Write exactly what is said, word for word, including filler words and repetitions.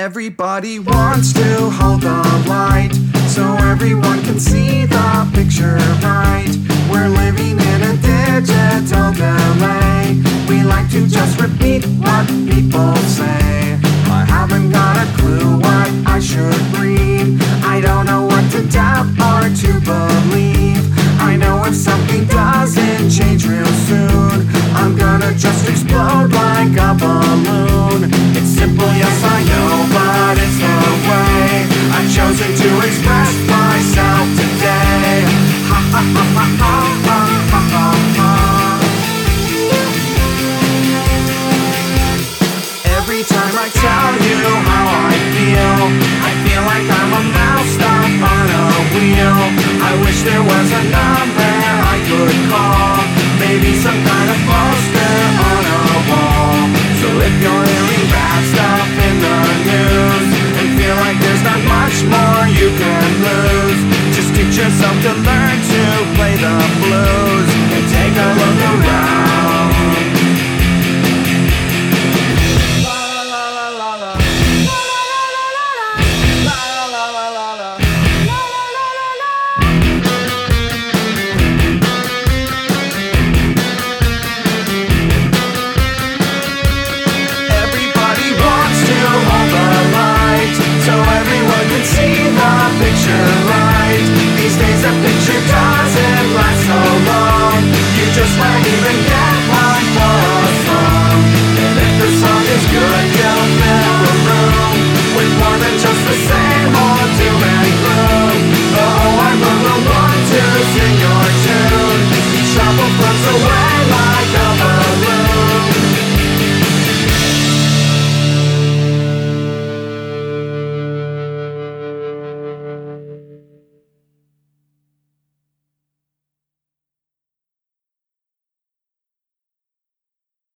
Everybody wants to hold the light, so everyone can see the picture right. We're living in a digital delay. We like to just repeat what people say. I haven't got